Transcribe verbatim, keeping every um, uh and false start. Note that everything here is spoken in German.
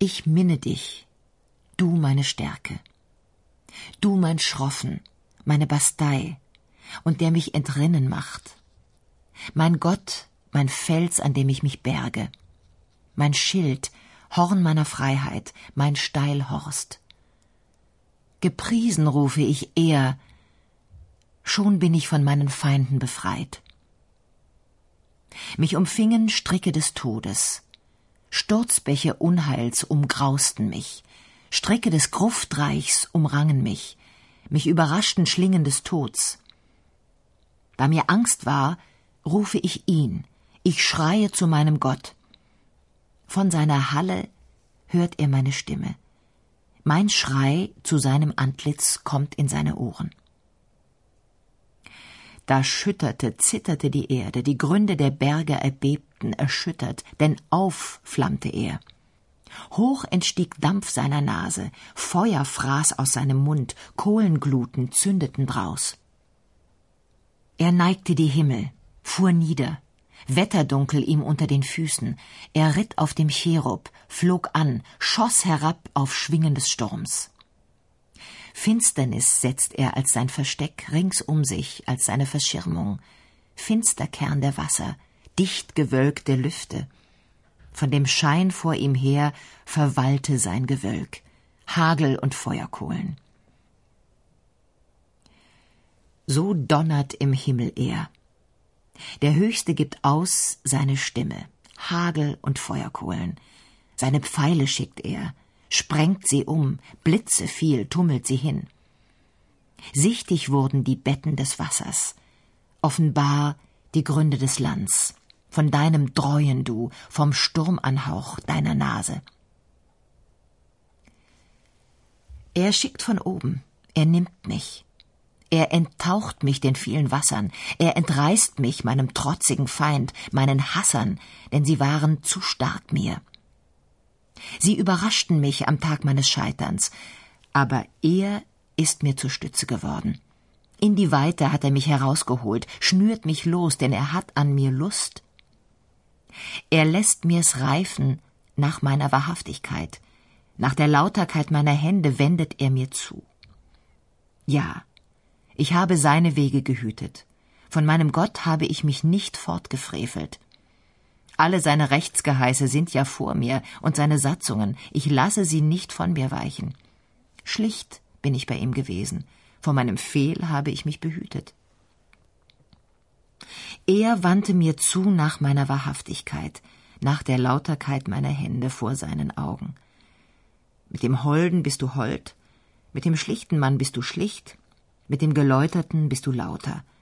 Ich minne dich, du meine Stärke, du mein Schroffen, meine Bastei, und der mich entrinnen macht. Mein Gott, mein Fels, an dem ich mich berge, mein Schild, Horn meiner Freiheit, mein Steilhorst. Gepriesen rufe ich eher, schon bin ich von meinen Feinden befreit. Mich umfingen Stricke des Todes, Sturzbäche Unheils umgrausten mich, Stricke des Gruftreichs umrangen mich, mich überraschten Schlingen des Tods. Da mir Angst war, rufe ich ihn, ich schreie zu meinem Gott. Von seiner Halle hört er meine Stimme. Mein Schrei zu seinem Antlitz kommt in seine Ohren. Da schütterte, zitterte die Erde, die Gründe der Berge erbebten, erschüttert, denn auf flammte er. Hoch entstieg Dampf seiner Nase, Feuer fraß aus seinem Mund, Kohlengluten zündeten draus. Er neigte die Himmel, fuhr nieder, Wetterdunkel ihm unter den Füßen, er ritt auf dem Cherub, flog an, schoss herab auf Schwingen des Sturms. Finsternis setzt er als sein Versteck, rings um sich als seine Verschirmung, finster Kern der Wasser, dicht gewölkte Lüfte. Von dem Schein vor ihm her verwallte sein Gewölk, Hagel und Feuerkohlen. So donnert im Himmel er. Der Höchste gibt aus seine Stimme, Hagel und Feuerkohlen. Seine Pfeile schickt er, sprengt sie um, Blitze viel tummelt sie hin. Sichtig wurden die Betten des Wassers, offenbar die Gründe des Lands, von deinem Dräuen du, vom Sturmanhauch deiner Nase. Er schickt von oben, er nimmt mich. Er enttaucht mich den vielen Wassern, er entreißt mich meinem trotzigen Feind, meinen Hassern, denn sie waren zu stark mir. Sie überraschten mich am Tag meines Scheiterns, aber er ist mir zur Stütze geworden. In die Weite hat er mich herausgeholt, schnürt mich los, denn er hat an mir Lust. Er lässt mir's reifen nach meiner Wahrhaftigkeit, nach der Lauterkeit meiner Hände wendet er mir zu. Ja, ich habe seine Wege gehütet, von meinem Gott habe ich mich nicht fortgefrevelt. Alle seine Rechtsgeheiße sind ja vor mir und seine Satzungen, ich lasse sie nicht von mir weichen. Schlicht bin ich bei ihm gewesen, vor meinem Fehl habe ich mich behütet. Er wandte mir zu nach meiner Wahrhaftigkeit, nach der Lauterkeit meiner Hände vor seinen Augen. Mit dem Holden bist du hold, mit dem schlichten Mann bist du schlicht, mit dem Geläuterten bist du lauter.